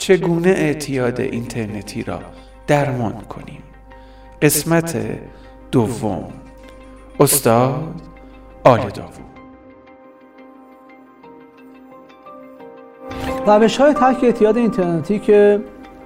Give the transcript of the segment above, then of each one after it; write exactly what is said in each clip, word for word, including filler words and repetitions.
چگونه اعتیاد اینترنتی را درمان کنیم؟ قسمت دوم. استاد آل داوود. روش های ترک اعتیاد اینترنتی که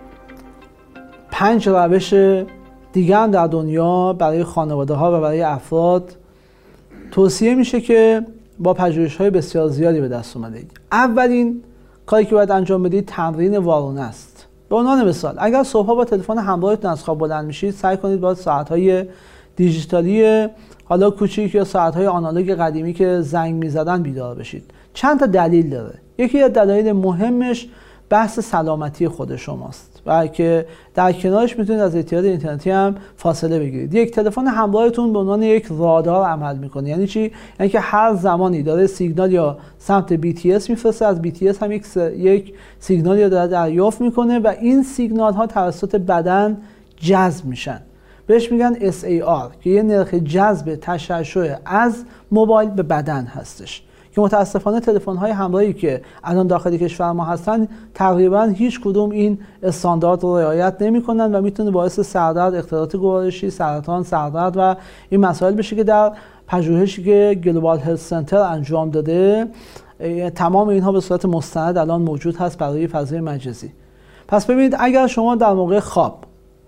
پنج روش دیگه هم در دنیا برای خانواده ها و برای افراد توصیه میشه که با پژوهش های بسیار زیادی به دست اومده. اولین کاری که باید انجام بدید تمرین وارونه است. به عنوان مثال اگر صبحها با تلفن همراهتون از خواب بلند میشید، سعی کنید با ساعت‌های دیجیتالی حالا کوچیک یا ساعت‌های آنالوگ قدیمی که زنگ می‌زدن بیدار بشید. چند تا دلیل داره. یکی از دلایل مهمش بحث سلامتی خود شماست و که در کنارش میتونید از اعتیاد اینترنتی هم فاصله بگیرید. یک تلفن همراهتون به عنوان یک رادار عمل میکنه. یعنی چی؟ یعنی که هر زمانی داره سیگنال یا سمت بی تی اس میفرسته، از بی تی اس هم یک س... یک سیگنالی رو داره دریافت میکنه و این سیگنال ها توسط بدن جذب میشن. بهش میگن اس ای آر که یه نرخ جذب تشعشع از موبایل به بدن هستش که متاسفانه تلفن‌های همراهی که الان داخل کشور ما هستن تقریبا هیچ کدوم این استاندارد رو رعایت نمی‌کنن و میتونه باعث سردرد، اختلالات گوارشی، سرطان، سردرد و این مسائل بشه که در پژوهشی که گلوبال هلت سنتر انجام داده تمام اینها به صورت مستند الان موجود هست برای فضای مجازی. پس ببینید اگر شما در موقع خواب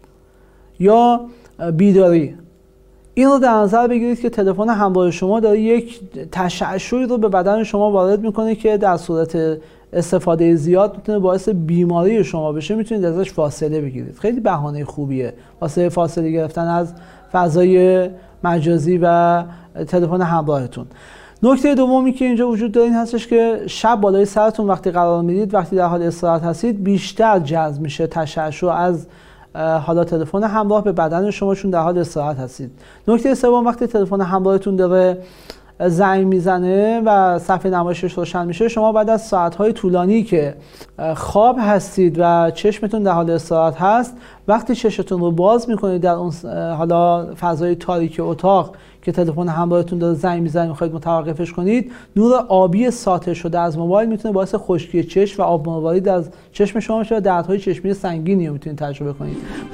یا بیداری این رو در نظر بگیرید که تلفن همراه شما داره یک تشعشعی رو به بدن شما وارد میکنه که در صورت استفاده زیاد میتونه باعث بیماری شما بشه، میتونید ازش فاصله بگیرید. خیلی بهانه خوبیه واسه فاصله گرفتن از فضای مجازی و تلفن همراهتون. نکته دومی که اینجا وجود داره این هستش که شب بالای سرتون وقتی قرار میدید، وقتی در حال استراحت هستید، بیشتر جذب میشه تشعشع از حالا تلفن همراه به بدن شما چون در حال استراحت هستید. نکته سوم وقتی تلفن همراهتون داره زنگ میزنه و صفحه نمایشش روشن میشه، شما بعد از ساعت‌های طولانی که خواب هستید و چشمتون در حال استراحت هست، وقتی چشمتون رو باز میکنید در اون حالا فضای تاریک اتاق که تلفن همراهتون داره زنگ میزنه میخواید متوقفش کنید، نور آبی ساطع شده از موبایل میتونه باعث خشکی چشم و آب مروارید از چشم شما بشه و دردهای چشمی سنگینی رو میتونید تجربه کنید.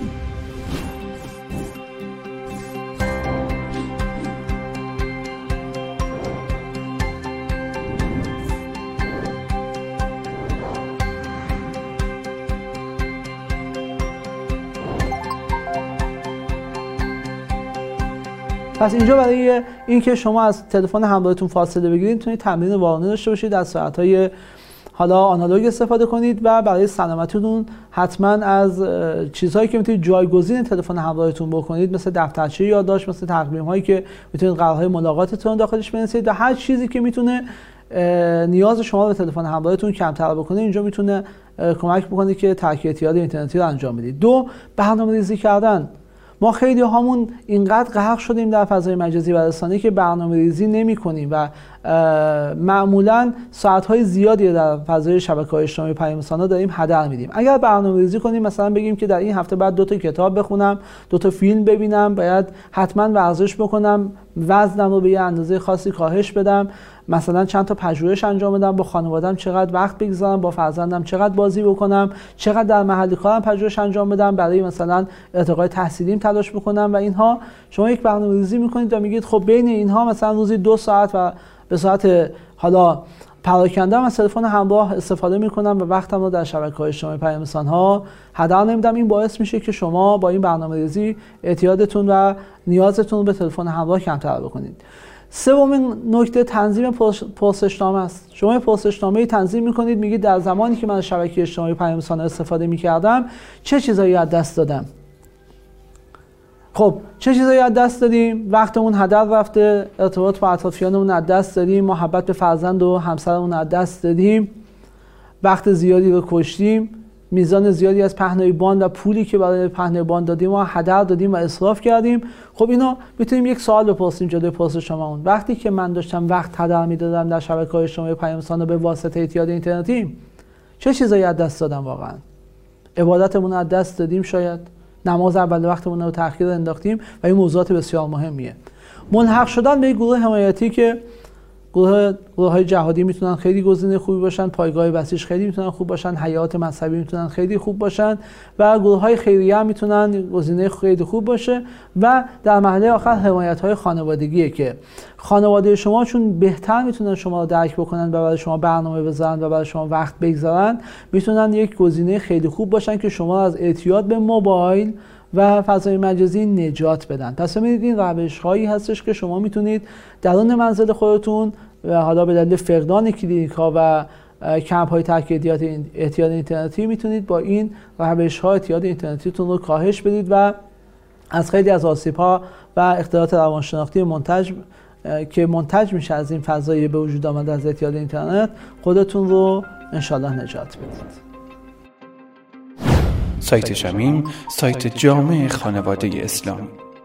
پس اینجا برای اینکه شما از تلفن همراهتون فاصله بگیرید میتونید تمرین وارونه داشته باشید، از ساعت‌های حالا آنالوگ استفاده کنید و برای سلامتیتون حتما از چیزهایی که میتونید جایگزین تلفن همراهتون بکنید مثل دفترچه یادداشت، مثل تقویم‌هایی که میتونید قرارهای ملاقاتتون داخلش بنویسید و هر چیزی که میتونه نیاز شما به تلفن همراهتون کمتر بکنه اینجا میتونه کمک بکنه که ترک اعتیاد اینترنتی رو انجام بدید. دو، برنامه‌ریزی کردن. ما خیلی هامون اینقدر غرق شدیم در فضای مجازی و رسانه‌ای که برنامه‌ریزی نمی‌کنیم و معمولاً ساعت‌های زیادی در فضای شبکه‌های اجتماعی پیام رسان‌ها داریم هدر میدیم. اگر برنامه‌ریزی کنیم، مثلا بگیم که در این هفته بعد دو تا کتاب بخونم، دو تا فیلم ببینم، باید حتما ورزش بکنم، وزنم رو به یه اندازه خاصی کاهش بدم، مثلا چند تا پژوهش انجام بدم، با خانواده‌ام چقدر وقت بگذارم، با فرزندم چقدر بازی بکنم، چقدر در محل کارم پژوهش انجام بدم، برای مثلا ارتقای تحصیلیم تلاش بکنم و اینها. شما یک برنامه‌ریزی می‌کنید و میگید خب بین اینها مثلا روزی دو ساعت و به صورت حالا پراکنده از تلفن همراه استفاده می‌کنم و وقتم رو در شبکه‌های اجتماعی پیام رسان‌ها هدر نمیدم. این باعث میشه که شما با این برنامه‌ریزی اعتیادتون و نیازتون به تلفن همراه کمتر بکنید. سومین نکته تنظیم پرسشنامه است. شما پرسشنامه‌ای تنظیم می‌کنید، میگید در زمانی که من از شبکه اجتماعی پیام رسان‌ها استفاده می‌کردم چه چیزایی از دست دادم. خب چه چیزایی از دست دادیم؟ وقتمون هدر رفته، ارتباط با اطرافیانمون از دست دادیم، محبت به فرزند و همسرمون از دست دادیم، وقت زیادی رو کشتیم، میزان زیادی از پهنای باند و پولی که برای پهنای باند دادیم و هدر دادیم و اسراف کردیم. خب اینا میتونیم یک سوال بپرسیم جلوی پرسشنامه‌مون. وقتی که من داشتم وقت هدر میدادم در شبکه‌های اجتماعی پیام رسان‌ها به واسطه اعتیاد اینترنتی، چه چیزایی از دست دادم واقعا؟ عبادتمون از دست دادیم، شاید نماز اول وقتمون رو تأخیر انداختیم و این موضوعات بسیار مهمیه. ملحق شدن به یک گروه حمایتی که گروه گروه‌های جهادی میتونن خیلی گزینه خوبی باشن، پایگاه بسیج خیلی میتونن خوب باشن، حیات مذهبی میتونن خیلی خوب باشن و گروه‌های خیریه هم میتونن گزینه خیلی خوب باشه. و در مرحله آخر حمایت‌های خانوادگیه که خانواده شما چون بهتر میتونن شما رو درک بکنن و برای شما برنامه بذارن و برای شما وقت بگذارن، میتونن یک گزینه خیلی خوب باشن که شما از اعتیاد به موبایل و فضای مجازی نجات بدن. پس ببینید این روش هایی هستش که شما میتونید درون منزل خودتون و حالا به دلیل فقدان کلینیک ها و کمپ های ترک اعتیاد اینترنتی میتونید با این روش ها اعتیاد اینترنتیتون رو کاهش بدید و از خیلی از آسیب ها و اختلالات روانشناختی منتج که منتج میشه از این فضای به وجود آمده از اعتیاد اینترنت خودتون رو انشالله نجات بدید. سایت شمیم سایت جامع خانواده اسلامی.